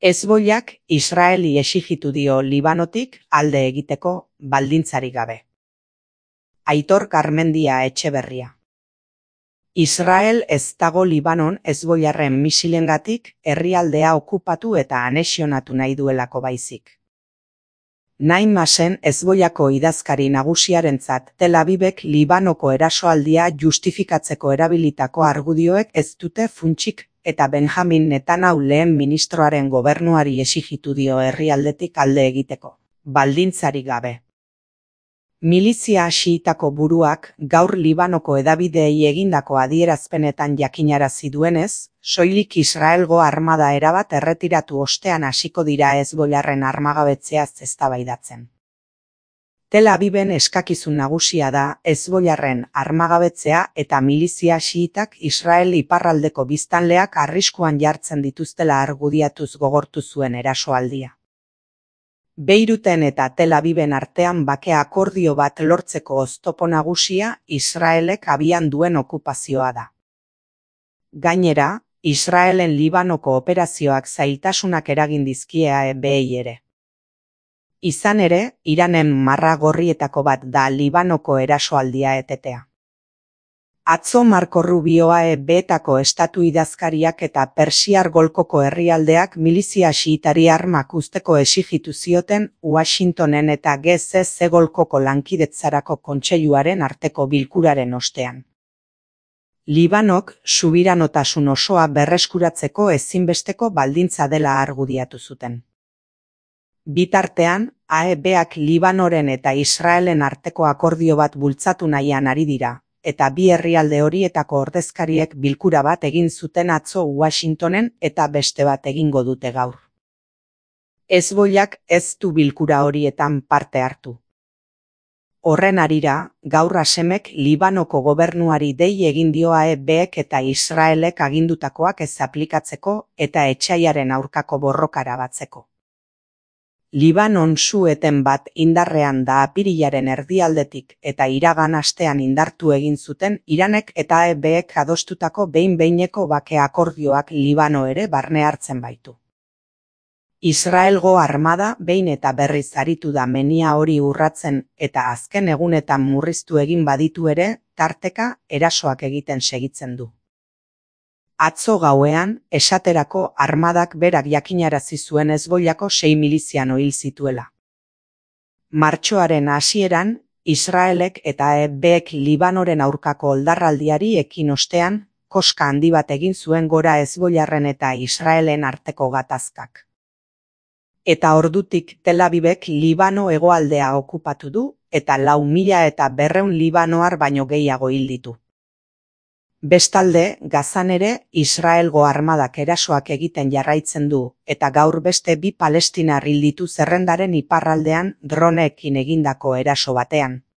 Hezbollak Israeli exijitu dio Libanotik alde egiteko baldintzarik gabe. Aitor Garmendia Etxeberria. Israel ez dago Libanon hezbollarren misilengatik herrialdea okupatu eta anexionatu nahi duelako baizik. Naim Masen Hezbollako idazkari nagusiarentzat Tel Avivek Libanoko erasoaldia justifikatzeko erabilitako argudioek ez dute funtsik eta Benjamin Netanyahu lehen ministroaren gobernuari exijitu dio herrialdetik alde egiteko, baldintzarik gabe. Milizia xiitako buruak gaur Libanoko hedabideei egindako adierazpenetan jakinarazi duenez, soilik Israelgo armada erabat erretiratu ostean hasiko dira hezbollarren armagabetzeaz eztabaidatzen. Tel Aviven eskakizun nagusia da hezbollarren armagabetzea eta milizia xiitak Israel iparraldeko biztanleak arriskuan jartzen dituztela argudiatuz gogortu zuen erasoaldia. Beiruten eta Tel Aviven artean bake akordio bat lortzeko oztopo nagusia Israelek abian duen okupazioa da. Gainera, Israelen Libanoko operazioak zailtasunak eragin dizkie AEBei ere. Izan ere, Iranen marra gorrietako bat da Libanoko erasoaldia etetea. Atzo Marco Rubio AEBetako estatu idazkariak eta Persiar golkoko herrialdeak milizia xiitari armak uzteko exijitu zioten Washingtonen eta GCC golkoko lankidetzarako kontseiluaren arteko bilkuraren ostean. Libanok subiranotasun osoa berreskuratzeko ezinbesteko baldintza dela argudiatu zuten. Bitartean, AEBak Libanoren eta Israelen arteko akordio bat bultzatu nahian ari dira, eta bi herrialde horietako ordezkariek bilkura bat egin zuten atzo Washingtonen eta beste bat egingo dute gaur. Hezbollak ez du bilkura horietan parte hartu. Horren harira, gaur Hasemek Libanoko gobernuari dei egin dio AEBek eta Israelek agindutakoak ez aplikatzeko eta etsaiaren aurkako borrokara batzeko. Libanon su-eten bat indarrean da apirilaren erdialdetik eta iragan astean indartu egin zuten Iranek eta AEBek adostutako behin-behineko bake akordioak Libano ere barne hartzen baitu. Israelgo armada behin eta berriz aritu da menia hori urratzen eta azken egunetan murriztu egin baditu ere, tarteka erasoak egiten segitzen du. Atzo gauean, esaterako armadak berak jakinarazi zuen Hezbollako 6 miliziano hil zituela. Martxoaren hasieran, Israelek eta AEBek Libanoren aurkako oldarraldiari ekin ostean, koska handi bat egin zuen gora Hezbollarren eta Israelen arteko gatazkak. Eta ordutik Tel Avivek Libano hegoaldea okupatu du eta 4.200 libanoar baino gehiago hil ditu. Bestalde, Gazan ere Israelgo armadak erasoak egiten jarraitzen du eta gaur beste 2 palestinar hil ditu zerrendaren iparraldean droneekin egindako eraso batean.